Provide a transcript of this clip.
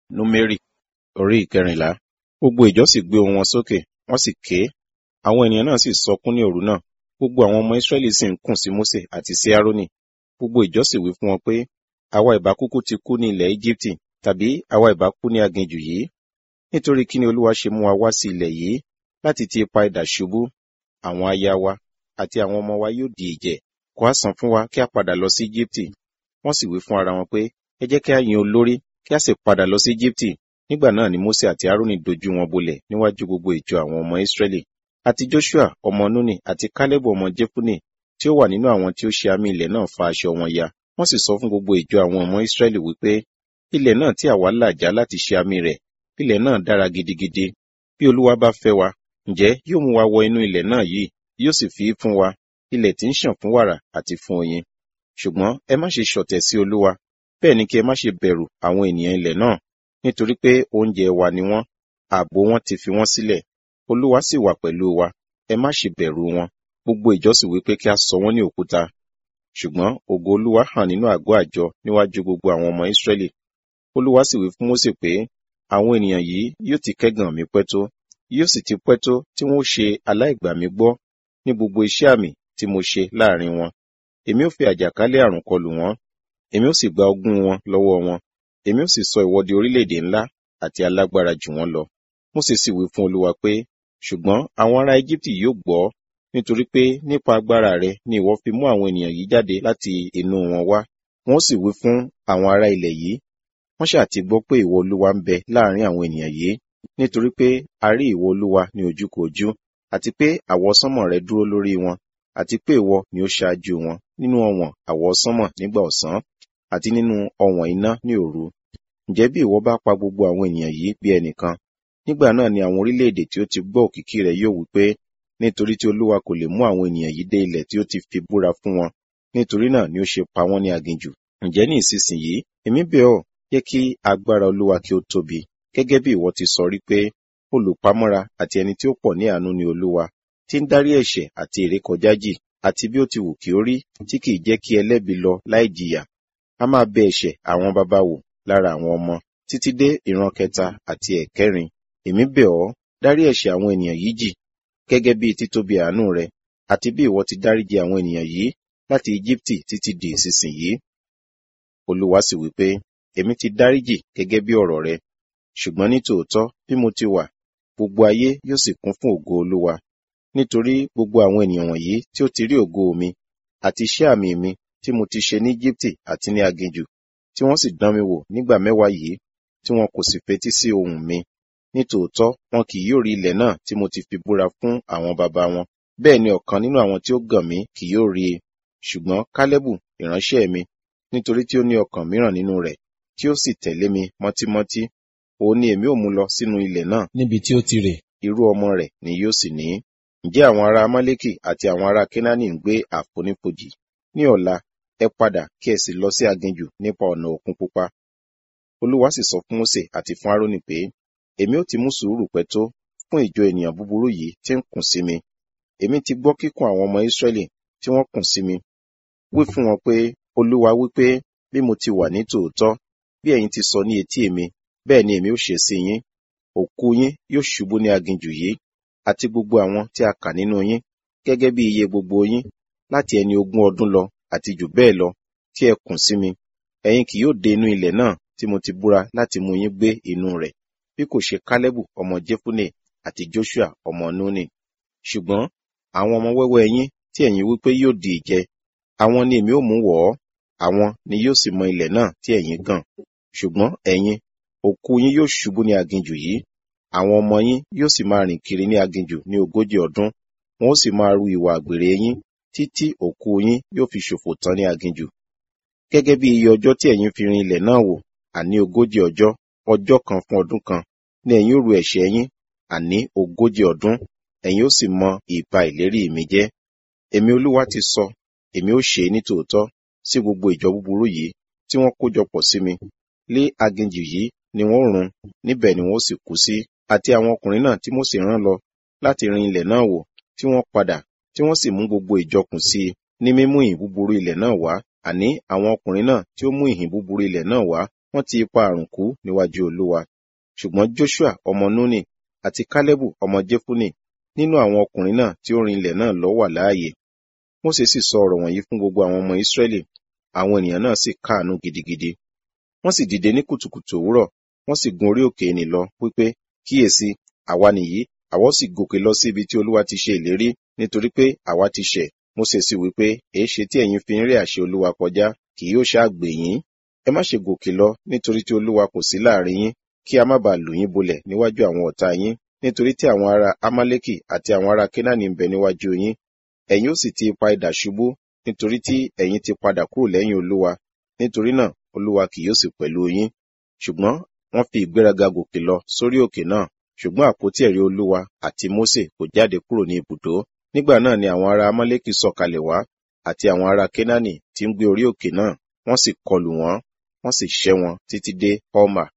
Númérì orí ìkẹrìnlá. Gbogbo ìjọ sì gbé ohùn wọn sókè, wọ́n sì ké. Àwọn ènìyàn náà sì sọkún ní òru náà. Gbogbo àwọn ọmọ Ísírẹ́lì sì ń kùn sí Mósè àti sí Árónì. Gbogbo ìjọ sì wí fún wọn pé, àwa ìbá kúkú ti kú ní ilẹ̀ Íjíbítì, tàbí àwa ìbá kú ní aginjù yìí. Nítorí kí ni Olúwa ṣe mú wa wá sí ilẹ̀ yìí, láti ti ipa idà ṣubú? Àwọn aya wa àti àwọn ọmọ wa yóò di ìjẹ. Kò á sàn fún wa kí a padà lọ sí Íjíbítì. Wọ́n sì wí fún ara wọn pé, ẹ jẹ́ kí a yan olórí, kí a sì padà lọ sí Íjíbítì. Nígbà náà ni Mósè àti Árónì dojú wọn bolẹ̀ níwájú gbogbo ìjọ àwọn ọmọ Ísírẹ́lì. Àti Jóṣúà ọmọ Núnì àti Kálẹ́bù ọmọ Jefune tí ó wà nínú àwọn tí ó ṣe àmì ilẹ̀ náà fa aṣọ wọn ya. Wọ́n sì sọ fún gbogbo ìjọ àwọn ọmọ Ísírẹ́lì wípé, ilẹ̀ náà tí àwa là já láti ṣe àmì rẹ̀, ilẹ̀ náà dára gidigidi. Bí Olúwa bá fẹ́ wa, ǹjẹ́ yóò mú wa wọ inú ilẹ̀ náà yìí, yóò sì fi í fún wa, ilẹ̀ tí ń ṣàn fún wàrà àti fún oyin. Ṣùgbọ́n ẹ má ṣe ṣọ̀tẹ̀ sí Olúwa, bẹ́ẹ̀ ni kí ẹ má ṣe bẹ̀rù àwọn ènìyàn ilẹ̀ náà, nítorí pé oúnjẹ wa ni wọ́n, ààbò wọn ti fi wọ́n sílẹ̀. Olúwa sì wà pẹ̀lú wa, ẹ má ṣe bẹ̀rù wọn. Gbogbo ìjọ sì wí pé kí a sọ wọ́n ní òkúta. Ṣùgbọ́n ògo Olúwa hàn nínú àgọ́ àjọ níwájú gbogbo àwọn ọmọ Ísírẹ́lì. Olúwa sì wí fún Mósè pé, àwọn ènìyàn yìí yóò ti kẹ́gàn mi pẹ́ tó, yóò sì ti pẹ́ tó tí wọ́n ó ṣe aláìgbà mi gbọ́ ní gbogbo iṣẹ́ àmì tí mo ṣe láàrin wọn. Èmi ó fi àjàkálẹ̀ àrùn kọlù wọ́n, èmi ó sì gba ogún wọn lọ́wọ́ wọn, èmi ó sì sọ ìwọ di orílẹ̀-èdè ńlá àti alágbára jù wọ́n lọ. Mósè sì wí fún Olúwa pé, ṣùgbọ́n àwọn ará Íjíbítì yóò gbọ́, nítorí pé nípa agbára rẹ ni ìwọ fi mú àwọn ènìyàn yìí jáde láti inú wọn wá. Wọ́n sì wí fún àwọn ará ilẹ̀ yìí, wọ́n ṣáà ti gbọ́ pé ìwọ Olúwa ń bẹ láàrin àwọn ènìyàn yìí, nítorí pé a rí ìwọ Olúwa ní ojúkòjú, àti pé àwọsánmọ̀ rẹ dúró lórí wọn, àti pé ìwọ ni ó ṣáájú wọn nínú ọ̀wọ̀n àwọsánmọ̀ nígbà ọ̀sán, àti nínú ọ̀wọ̀n iná ní òru. Ǹjẹ́ bí ìwọ bá pa gbogbo àwọn ènìyàn yìí bí ẹnìkan, nígbà náà ni àwọn orílẹ̀-èdè tí ó ti gbọ́ òkìkí rẹ̀ yóò wí pé, nítorí tí Olúwa kò lè mú àwọn ènìyàn yìí dé ilẹ̀ tí ó ti fi búra fún wọn, nítorí náà ni ó ṣe pa wọ́n ní aginjù. Ǹjẹ́ ní ìsinsìnyí, èmi bẹ̀ ọ́, jẹ́ kí agbára Olúwa kí ó tóbi, gẹ́gẹ́ bí ìwọ ti sọ rí pé, olùpamọ́ra àti ẹni tí ó pọ̀ ní àánú ni Olúwa, tí ń dárí ẹ̀ṣẹ̀ àti ìrékọjá jì, àti bí ó ti wù kí ó rí, tí kì í jẹ́ kí ẹlẹ́bi lọ láì jìyà. A máa bẹ ẹ̀ṣẹ̀ àwọn baba wò lára àwọn ọmọ, títí dé ìran kẹta àti ẹ̀kẹrin. Èmi bẹ̀ ọ́, dárí ẹ̀ṣẹ̀ àwọn ènìyàn yìí jì, gẹ́gẹ́ bí títóbi àánú rẹ, àti bí ìwọ ti dáríjì àwọn ènìyàn yìí láti Íjíbítì títí di ìsinsìnyí. Olúwa sì wí pé, èmi ti dáríjì gẹ́gẹ́ bí ọ̀rọ̀ rẹ. Ṣùgbọ́n ní tòótọ́ bí mo ti wà, gbogbo ayé yóò sì kún fún ògo Olúwa. Nítorí gbogbo àwọn ènìyàn wọ̀nyí tí ó ti rí ògo mi, àti iṣẹ́ àmì mi tí mo ti ṣe ní Íjíbítì àti ní aginjù, tí wọ́n sì dán mi wò nígbà mẹ́wàá yìí, tí wọn kò sì fetí sí ohùn mi. Nítòótọ́ wọn kì yóò rí ilẹ̀ náà tí mo ti fi búra fún àwọn baba wọn. Bẹ́ẹ̀ ni ọ̀kan nínú àwọn tí ó gàn mí kì yóò rí i. Ṣùgbọ́n Kálẹ́bù ìránṣẹ́ mi, nítorí tí ó ní ọkàn mìíràn nínú rẹ̀, tí ó sì tẹ̀lé mi mọ́tímọ́tí, òun ni èmi ó mú lọ sínú ilẹ̀ náà níbi tí ó ti rè, irú ọmọ rẹ̀ ni yóò sì ní. Ǹjẹ́ àwọn ará Amálẹ́kì àti àwọn ará Kénáánì ń gbé àfonífojì? Ní ọ̀la, ẹ padà kí ẹ sì lọ sí aginjù nípa ọ̀nà Òkun Pupa. Olúwa sì sọ fún Mósè àti fún Árónì pé, èmi ó ti mú sùúrù pẹ́ tó fún ìjọ ènìyàn búburú yìí tí ń kùn sí mi. Èmi ti gbọ́ kíkùn àwọn ọmọ Ísírẹ́lì tí wọ́n kùn sí mi. Wí fún wọn pé, Olúwa wí pé, bí mo ti wà ní tòótọ́, bí ẹ̀yin ti sọ ní etí èmi, bẹ́ẹ̀ ni èmi ó ṣe sí yín. Òkú yín yóò ṣubú ní aginjù yìí, àti gbogbo àwọn tí a kà nínú yín, gẹ́gẹ́ bí iye gbogbo yín, láti ẹni 20 ọdún lọ àti jù bẹ́ẹ̀ lọ, tí ẹ kùn sí mi. Ẹ̀yin kì yóò dé inú ilẹ̀ náà tí mo ti búra láti mú yín gbé inú rẹ̀, bí kò ṣe Kálẹ́bù ọmọ Jefune àti Jóṣúà ọmọ Núnì. Ṣùgbọ́n àwọn ọmọ wẹ́wẹ́ yín tí ẹ̀yin wí pé yóò di ìjẹ, àwọn ni èmi ó mú wọ̀ ọ́, àwọn ni yóò sì mọ ilẹ̀ náà tí ẹ̀yin gàn. Ṣùgbọ́n ẹ̀yin, òkú yín yóò ṣubú ní aginjù yìí, àwọn ọmọ yín yóò sì máa rìn kiri ní aginjù ní 40 ọdún, wọn ó sì máa ru ìwà àgbèrè yín, títí òkú yín yóò fi ṣòfò tán ní aginjù. Gẹ́gẹ́ bí iye ọjọ́ tí ẹ̀yin fi rin ilẹ̀ náà wò, àní 40 ọjọ́, ọjọ́ kan fún ọdún kan, ni ẹ̀yin ó ru ẹ̀ṣẹ̀ yín, àní 40 ọdún, ẹ̀yin ó sì mọ ìbá ìlérí mi jẹ́. Èmi Olúwa ti sọ, èmi ó ṣe ní tòótọ́ sí gbogbo ìjọ búburú yìí tí wọ́n kójọpọ̀ sí mi. Lé aginjù yìí ni wọ́n run, níbẹ̀ ni wọ́n sì kú sí. Àti àwọn ọkùnrin náà tí Mósè rán lọ láti rin ilẹ̀ náà wò, tí wọ́n padà, tí wọ́n sì mú gbogbo ìjọ kùn sí i ní mímú ìhìn búburú ilẹ̀ náà wá, àní àwọn ọkùnrin náà tí ó mú ìhìn búburú ilẹ̀ náà wá wọ́n ti ipa àrùn kú níwájú Olúwa. Ṣùgbọ́n Joṣua ọmọ Núnì àti Kálẹ́bù ọmọ Jefune nínú àwọn ọkùnrin náà tí ó rin ilẹ̀ náà lọ wà láàyè. Mósè sì sọ ọ̀rọ̀ wọ̀nyí fún gbogbo àwọn ọmọ Ísírẹ́lì, àwọn ènìyàn náà sì káàánú gidigidi. Wọ́n sì dìde ní kùtùkùtù òwúrọ̀, wọ́n sì gun orí òkè nì lọ, wípé, kíyèsí, àwa nìyí, àwa ó sì gòkè lọ sí ibi tí Olúwa ti ṣe ìlérí, nítorí pé àwa ti ṣẹ̀. Mósè sì wípé, èéṣe tí ẹ̀yin fi ń ré àṣẹ Olúwa kọjá, kì yóò ṣáà gbè yín? Ẹ má ṣe gòkè lọ, nítorí tí Olúwa kò sí láàrin yín, kí a má baà lù yín bolẹ̀ níwájú àwọn ọ̀tá yín, nítorí tí àwọn ará Amálẹ́kì àti àwọn ará Kénáánì ń bẹ níwájú yín. Ẹ̀yin ó sì ti ipa idà ṣubú, nítorí tí ẹ̀yin ti padà kúrò lẹ́yìn Olúwa. Nítorí náà, Olúwa kì yóò sì pẹ̀lú yín. Ṣùgbọ́n wọ́n fi ìgbéraga gòkè lọ sórí òkè náà, ṣùgbọ́n àpótí ẹ̀rí Olúwa àti Mósè kò jáde kúrò ní ibùdó. Nígbà náà ni àwọn ará Amálẹ́kì sọ̀kalẹ̀ wá, àti àwọn ará Kénáánì tí ń gbé orí òkè náà, wọ́n sì kọlù wọ́n, wọ́n sì ṣẹ́ wọn títí dé Horma.